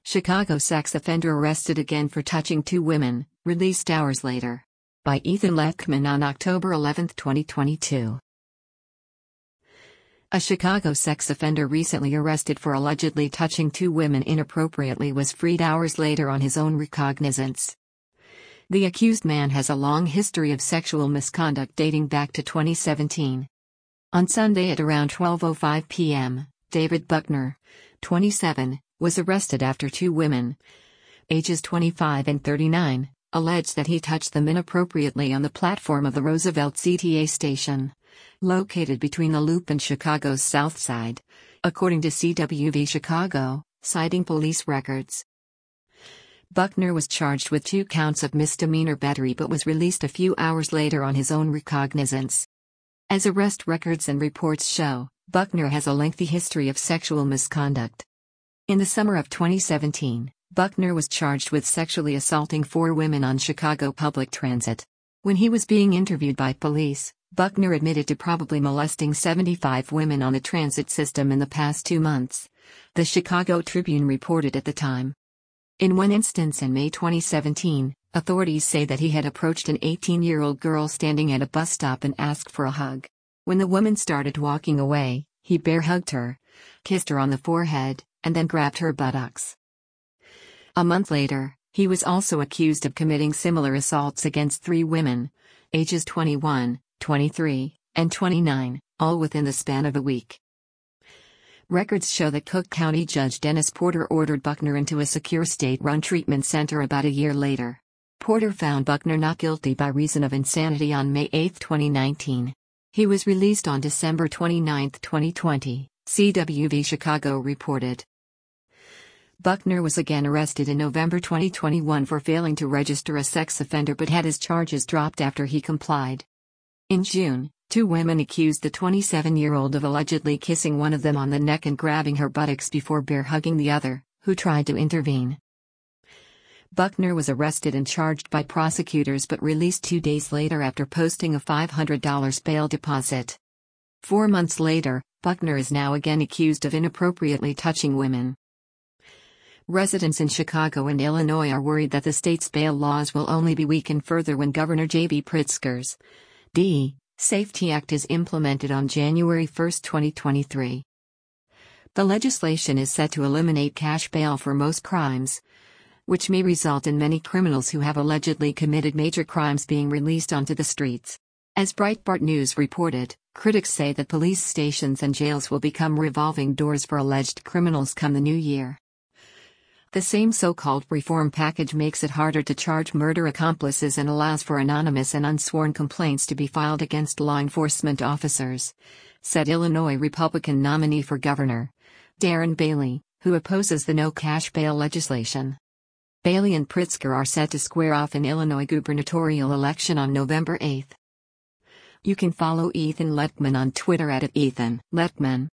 Chicago sex offender arrested again for touching two women, released hours later. By Ethan Lechman on October 11, 2022. A Chicago sex offender recently arrested for allegedly touching two women inappropriately was freed hours later on his own recognizance. The accused man has a long history of sexual misconduct dating back to 2017. On Sunday at around 12:05 p.m., David Buckner, 27, was arrested after two women, ages 25 and 39, alleged that he touched them inappropriately on the platform of the Roosevelt CTA station, located between the Loop and Chicago's South Side, according to CWV Chicago, citing police records. Buckner was charged with 2 counts of misdemeanor battery but was released a few hours later on his own recognizance. As arrest records and reports show, Buckner has a lengthy history of sexual misconduct. In the summer of 2017, Buckner was charged with sexually assaulting 4 women on Chicago public transit. When he was being interviewed by police, Buckner admitted to probably molesting 75 women on the transit system in the past 2 months, the Chicago Tribune reported at the time. In one instance in May 2017, authorities say that he had approached an 18-year-old girl standing at a bus stop and asked for a hug. When the woman started walking away, he bear-hugged her, kissed her on the forehead, and then grabbed her buttocks. A month later, he was also accused of committing similar assaults against 3 women, ages 21, 23, and 29, all within the span of a week. Records show that Cook County Judge Dennis Porter ordered Buckner into a secure state-run treatment center about a year later. Porter found Buckner not guilty by reason of insanity on May 8, 2019. He was released on December 29, 2020, CWV Chicago reported. Buckner was again arrested in November 2021 for failing to register a sex offender but had his charges dropped after he complied. In June, 2 women accused the 27-year-old of allegedly kissing one of them on the neck and grabbing her buttocks before bear-hugging the other, who tried to intervene. Buckner was arrested and charged by prosecutors but released 2 days later after posting a $500 bail deposit. 4 months later, Buckner is now again accused of inappropriately touching women. Residents in Chicago and Illinois are worried that the state's bail laws will only be weakened further when Governor J.B. Pritzker's Safety Act is implemented on January 1, 2023. The legislation is set to eliminate cash bail for most crimes, which may result in many criminals who have allegedly committed major crimes being released onto the streets. As Breitbart News reported, critics say that police stations and jails will become revolving doors for alleged criminals come the new year. The same so-called reform package makes it harder to charge murder accomplices and allows for anonymous and unsworn complaints to be filed against law enforcement officers, said Illinois Republican nominee for governor, Darren Bailey, who opposes the no-cash bail legislation. Bailey and Pritzker are set to square off in Illinois gubernatorial election on November 8. You can follow Ethan Lechman on Twitter at @EthanLechman.